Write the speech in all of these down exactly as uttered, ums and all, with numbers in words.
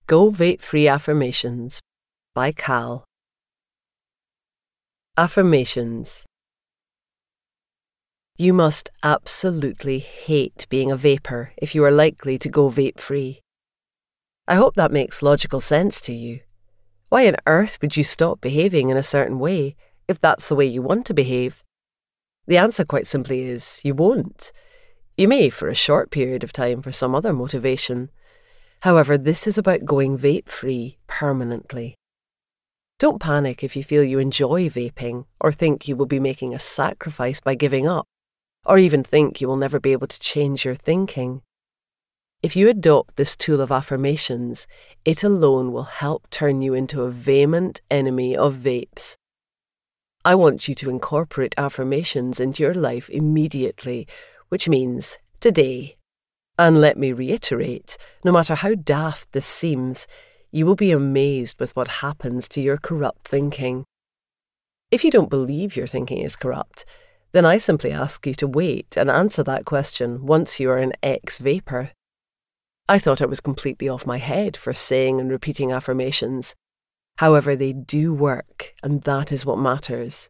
Go Vape Free Affirmations by Cal. Affirmations. You must absolutely hate being a vapor if you are likely to go vape free. I hope that makes logical sense to you. Why on earth would you stop behaving in a certain way if that's the way you want to behave? The answer quite simply is you won't. You may for a short period of time for some other motivation. However, this is about going vape-free permanently. Don't panic if you feel you enjoy vaping or think you will be making a sacrifice by giving up, or even think you will never be able to change your thinking. If you adopt this tool of affirmations, it alone will help turn you into a vehement enemy of vapes. I want you to incorporate affirmations into your life immediately, which means today. And let me reiterate, no matter how daft this seems, you will be amazed with what happens to your corrupt thinking. If you don't believe your thinking is corrupt, then I simply ask you to wait and answer that question once you are an ex-vapor. I thought I was completely off my head for saying and repeating affirmations. However, they do work, and that is what matters.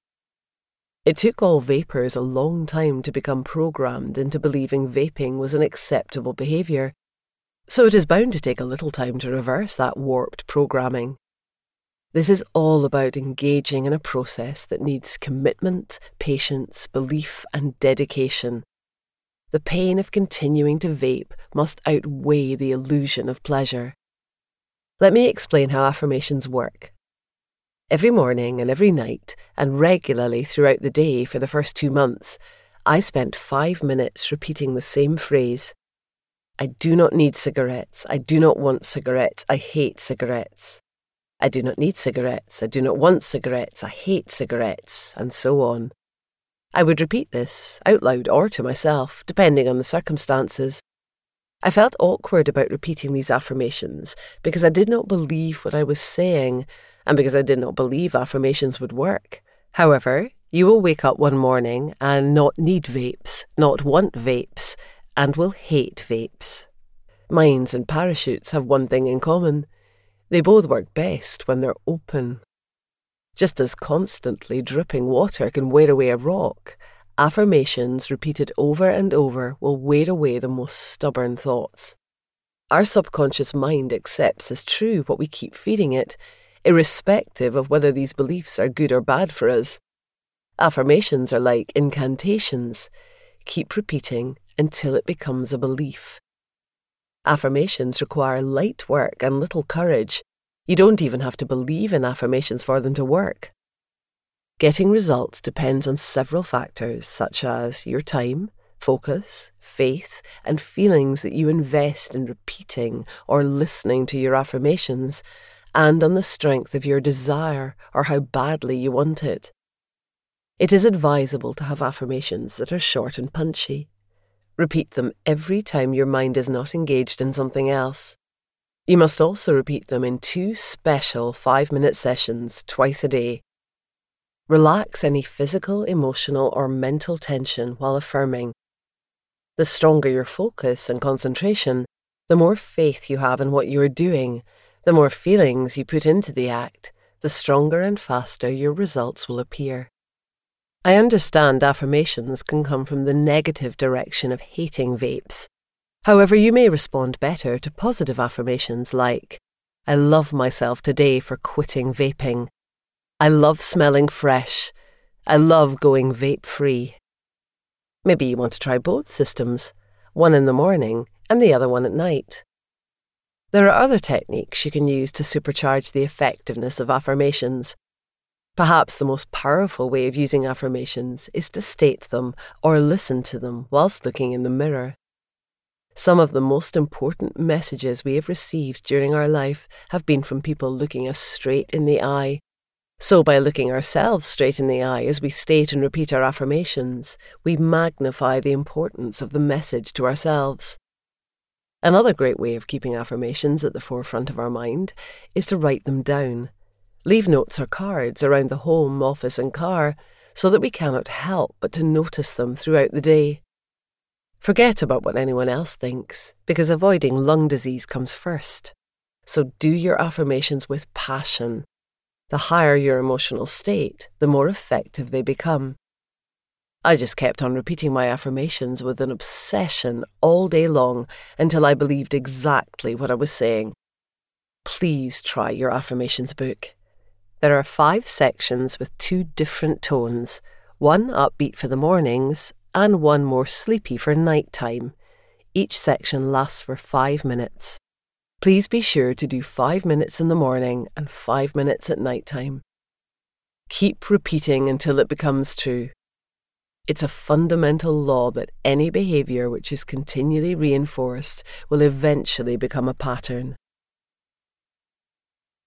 It took all vapors a long time to become programmed into believing vaping was an acceptable behaviour, so it is bound to take a little time to reverse that warped programming. This is all about engaging in a process that needs commitment, patience, belief and dedication. The pain of continuing to vape must outweigh the illusion of pleasure. Let me explain how affirmations work. Every morning and every night, and regularly throughout the day for the first two months, I spent five minutes repeating the same phrase. I do not need cigarettes. I do not want cigarettes. I hate cigarettes. I do not need cigarettes. I do not want cigarettes. I hate cigarettes, and so on. I would repeat this, out loud or to myself, depending on the circumstances. I felt awkward about repeating these affirmations because I did not believe what I was saying, and because I did not believe affirmations would work. However, you will wake up one morning and not need vapes, not want vapes, and will hate vapes. Mines and parachutes have one thing in common. They both work best when they're open. Just as constantly dripping water can wear away a rock, affirmations repeated over and over will wear away the most stubborn thoughts. Our subconscious mind accepts as true what we keep feeding it, irrespective of whether these beliefs are good or bad for us. Affirmations are like incantations. Keep repeating until it becomes a belief. Affirmations require light work and little courage. You don't even have to believe in affirmations for them to work. Getting results depends on several factors such as your time, focus, faith, and feelings that you invest in repeating or listening to your affirmations, and on the strength of your desire or how badly you want it. It is advisable to have affirmations that are short and punchy. Repeat them every time your mind is not engaged in something else. You must also repeat them in two special five-minute sessions twice a day. Relax any physical, emotional, or mental tension while affirming. The stronger your focus and concentration, the more faith you have in what you are doing, the more feelings you put into the act, the stronger and faster your results will appear. I understand affirmations can come from the negative direction of hating vapes. However, you may respond better to positive affirmations like, I love myself today for quitting vaping. I love smelling fresh. I love going vape-free. Maybe you want to try both systems, one in the morning and the other one at night. There are other techniques you can use to supercharge the effectiveness of affirmations. Perhaps the most powerful way of using affirmations is to state them or listen to them whilst looking in the mirror. Some of the most important messages we have received during our life have been from people looking us straight in the eye. So by looking ourselves straight in the eye as we state and repeat our affirmations, we magnify the importance of the message to ourselves. Another great way of keeping affirmations at the forefront of our mind is to write them down. Leave notes or cards around the home, office and car so that we cannot help but to notice them throughout the day. Forget about what anyone else thinks, because avoiding lung disease comes first. So do your affirmations with passion. The higher your emotional state, the more effective they become. I just kept on repeating my affirmations with an obsession all day long until I believed exactly what I was saying. Please try your affirmations book. There are five sections with two different tones, one upbeat for the mornings and one more sleepy for nighttime. Each section lasts for five minutes. Please be sure to do five minutes in the morning and five minutes at nighttime. Keep repeating until it becomes true. It's a fundamental law that any behaviour which is continually reinforced will eventually become a pattern.